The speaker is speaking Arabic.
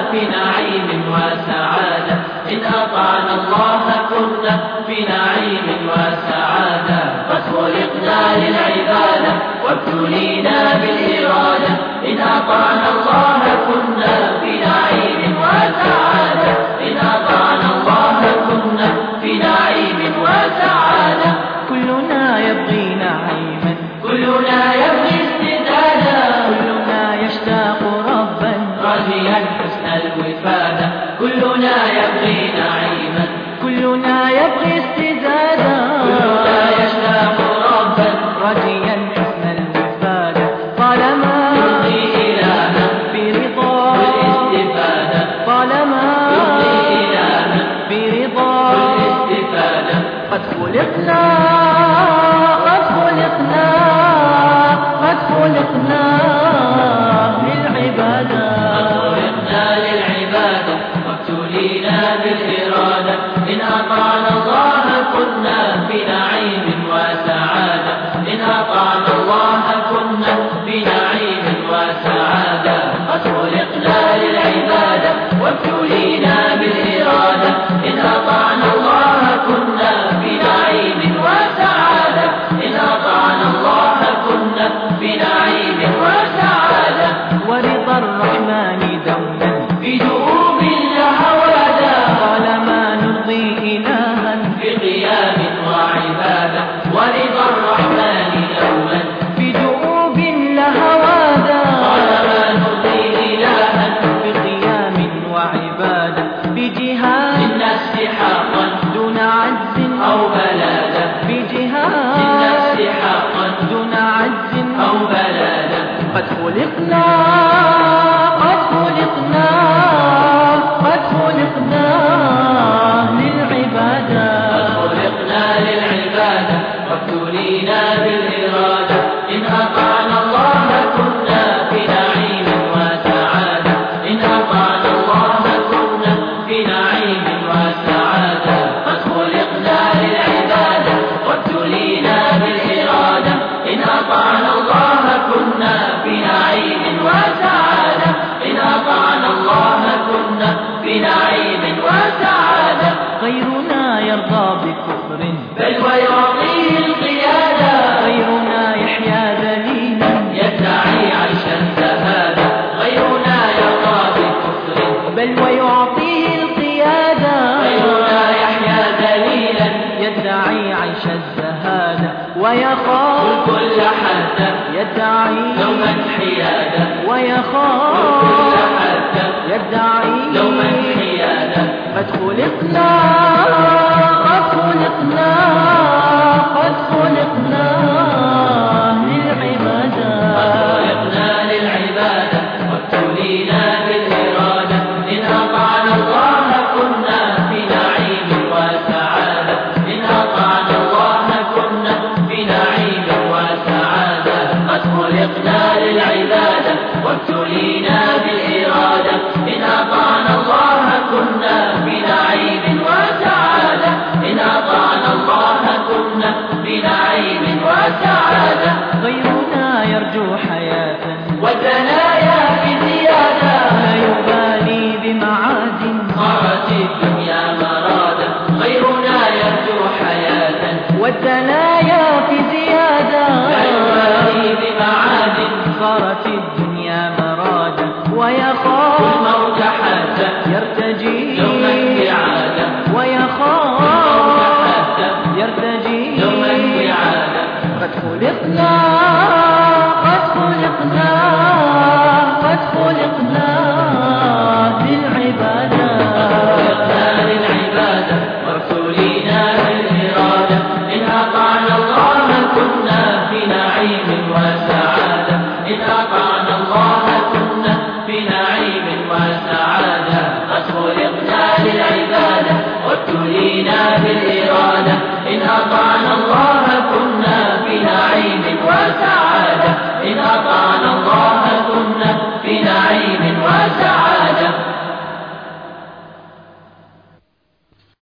في نعيم وسعادة، إن أطعنا الله كنا في نعيم وسعادة. قد خلقنا للعبادة وابتلينا بالإرادة، إن أطعنا الله كنا في نعيم وسعادة، إن أطعنا الله كنا في نعيم وسعادة. كلنا يبغي نعيما، كلنا يبغي استزادة، كلنا يشتاق ربا راجيا حسن الوفادة. كلنا يبغي نعيما، كلنا يبغي استزادة، كلنا يشتاق ربا راجيا حسن الوفادة. طالما يرضي إلهنا برضا والاستفادة، طالما يرضي إلهنا برضا والاستفادة. قد خلقنا قد خلقنا قد خلقنا للعبادة، خلقنا للعبادة وابتلينا بالإرادة، إن أطعنا الله كنا في نعيم وسعادة، إن أطعنا الله كنا في نعيم وسعادة. قد خلقنا للعبادة وابتلينا بالإرادة، إن أطعنا الله كنا في نعيم وسعادة، إن أطعنا الله كنا في نعيم وسعادة. ورضا الرحمن دوما في دؤوب لهوادا، طالما نرضي إلها في قيام وعبادة. ورضا الرحمن دوما في دؤوب لهوادا، طالما نرضي إلها في قيام وعبادة. بجهاد للنفس حقا دون عجز أو بلادة، بجهاد للنفس حقا دون عجز أو بلادة. قد خلقنا قد خلقنا قد خلقنا للعبادة، خلقنا للعبادة وابتلينا بالإرادة، إن أطعنا الله كنا في نعيم وسعادة، إن أطعنا الله كنا في نعيم وسعادة. قد خلقنا للعبادة وابتلينا بالإرادة، إن أطعنا الله كنا في نعيم وسعادة، إن أطعنا الله كنا في نعيم وسعادة. غيرنا يرضى بكفر بل ويعطيه القيادة، غيرنا يحيا ذليلا يدعي عيش الزهادة. غيرنا يرضى بكفر بل ويعطيه القيادة، غيرنا يحيا ذليلا يدعي عيش الزهادة. ويخاف كل حتى يدعي دوما حيادة، ويخاف كل حتى يدعي دوما حيادة. قد خلقنا قد خلقنا قد خلقنا للعبادة، خلقنا للعبادة وابتلينا بالإرادة، إن أطعنا الله كنا في نعيم وسعادة، إن أطعنا الله كنا في نعيم وسعادة. قد خلقنا للعبادة وابتلينا بالإرادة، إن أطعنا الله كنا في نعيم وسعادة، إن أطعنا الله كنا في نعيم وسعادة. غيرنا يرجو حياة والدنايا في زيادة، لا يبالي بمعاد صارت الدنيا مرادة. غيرنا يرجو حياة والدنايا في زيادة، لا يبالي بمعاد صارت الدنيا مرادة. ويخاف الموت حتى يرتجي يوما إعادة، ويخاف الموت حتى يرتجي يوما إعادة. قد خلقنا قد خلقنا قد خلقنا للعبادة، خلقنا للعبادة وابتلينا بالإرادة، إن أطعنا الله كنا في نعيم وسعادة، إن أطعنا الله كنا في نعيم وسعادة. قد خلقنا للعبادة وابتلينا بالإرادة،